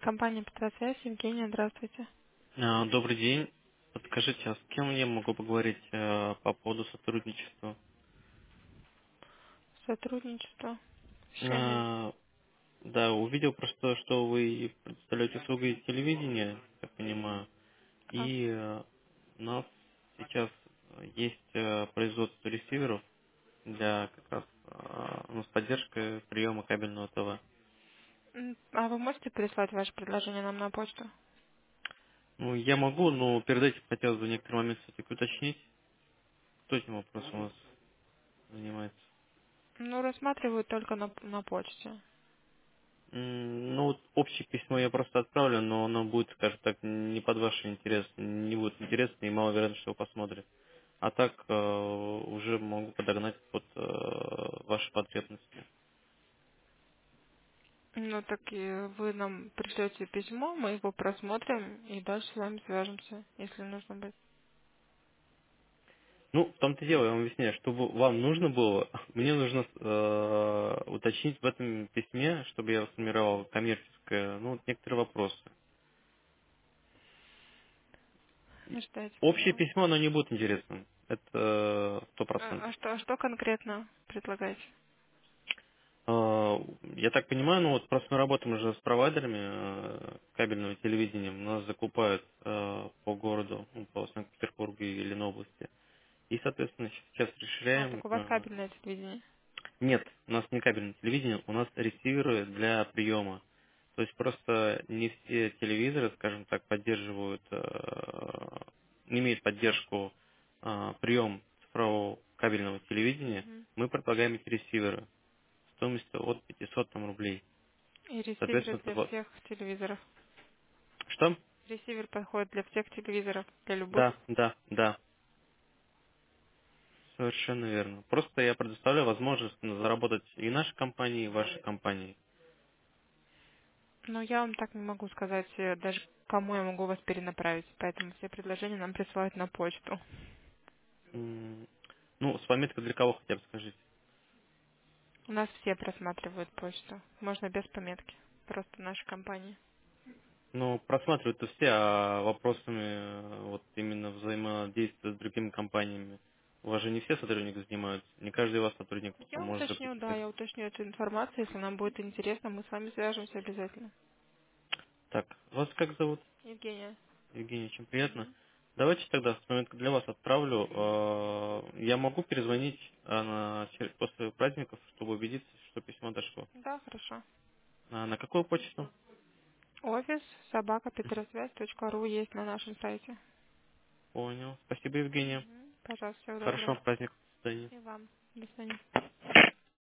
Компания Петросвязь, Евгения, здравствуйте. Добрый день. Подскажите, а с кем я могу поговорить по поводу сотрудничества? Сотрудничество. С чем именно? А, Да, увидел просто, что вы предоставляете услуги телевидения, я понимаю, А, и у нас сейчас есть производство ресиверов для как раз с поддержкой приема кабельного ТВ. а вы можете прислать ваше предложение нам на почту? Ну, я могу, но перед этим хотелось бы некоторые моменты все-таки уточнить, кто этим вопросом у вас занимается. Ну, рассматривают только на почте. Ну, вот общее письмо я просто отправлю, но оно будет, скажем так, не под ваш интерес, не будет интересно и маловероятно, что его посмотрят. А так уже могу подогнать под ваши потребности. Ну, так и вы нам пришлете письмо, мы его просмотрим и дальше с вами свяжемся, если нужно будет. Ну, в том-то и дело, я вам объясняю, чтобы вам нужно было, мне нужно уточнить в этом письме, чтобы я сформировал коммерческое, ну, вот некоторые вопросы. Ждайте, Общее пожалуйста. письмо, оно не будет интересным. Это 100%. А что конкретно предлагаете? Я так понимаю, ну вот просто мы работаем уже с провайдерами кабельного телевидения. Нас закупают по городу, ну, по Санкт-Петербургу и Ленобласти. И, соответственно, сейчас А, расширяем. так у вас кабельное телевидение. Нет, у нас не кабельное телевидение, у нас ресиверы для приема. То есть просто не все телевизоры, скажем так, поддерживают, не имеют поддержку прием цифрового кабельного телевидения. Мгм. Мы предлагаем эти ресиверы стоимостью от 500 там, рублей. И ресиверы Соответственно, для всех телевизоров. что? Ресивер подходит для всех телевизоров, для любых. Да, да, да, совершенно верно. Просто я предоставляю возможность заработать и нашей компании, и вашей компании. Ну, я вам так не могу сказать, даже кому я могу вас перенаправить, поэтому все предложения нам присылают на почту. Ну, с пометкой для кого хотя бы скажите. У нас все просматривают почту. Можно без пометки. Просто наша компания. Ну, просматривают-то все, а вопросами вот именно взаимодействия с другими компаниями. У вас же не все сотрудники занимаются, не каждый из вас сотрудник Я может уточню, закупить да, это. я уточню эту информацию. Если нам будет интересно, мы с вами свяжемся обязательно. Так, вас как зовут? Евгения. Евгений, очень приятно. Мгм. Давайте тогда с момента для вас отправлю. Я могу перезвонить после праздников, чтобы убедиться, что письмо дошло. Да, хорошо. На какую почту? Офис собака.петросвязь.ру есть на нашем сайте. Понял. Спасибо, Евгения. Мгм. Пожалуйста, всего Хорошего доброго. праздника. До свидания. И вам. До свидания.